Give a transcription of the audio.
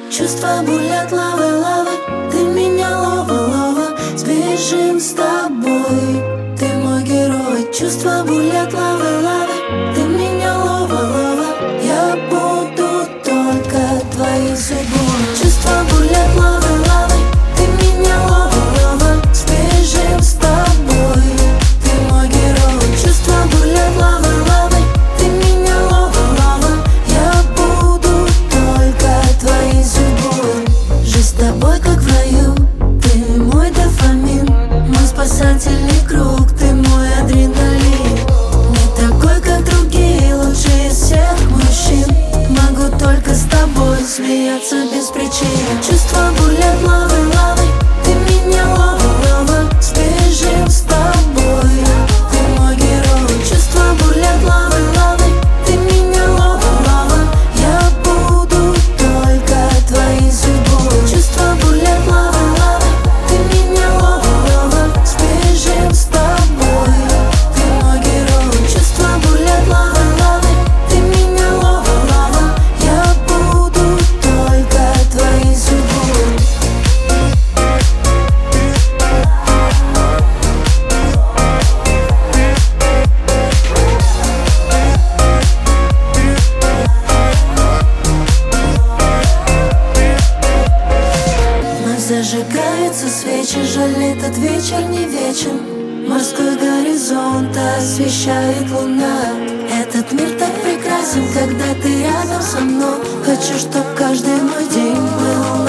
Чувства бурлят лавой, лавой. Ты меня лова, лова. Сбежим с тобой. Ты мой герой. Чувства бурлят лавой, лавой. Ты меня лова, лова. Я буду только твоей судьбой. Чувства бурлят лавой, лавой. Ты меня лова, лова. Сбежим с тобой. Ты мой герой. Чувства бурлят лавой, лавой. Ты меня лова, лава. Я буду только твоей судьбой. Жизнь с тобой как в раю. Ты мой дофамин, мой спасательный круг. Ты мой адреналин. Не такой, как другие, лучший из всех мужчин. Могу только с тобой смеяться без причины. Чувства бурлят лавой, лавой. Ты меня лова, лава. Сбежим с тобой. Ты мой герой. Чувства бурлят лавой, лавой. Ты меня лова, лава. Я буду только твоей судьбой. Чувства бурлят лавой, лавой. Ты меня лова, лава. Сбежим с тобой. Ты мой герой. Чувства бурлят лавой, лавой. Ты меня лова, лава. Я буду только твоей судьбой. Вновь зажигаются свечи, жаль, этот вечер не вечен. Морской горизонт освещает луна. Этот мир так прекрасен, когда ты рядом со мной. Хочу, чтоб каждый мой день был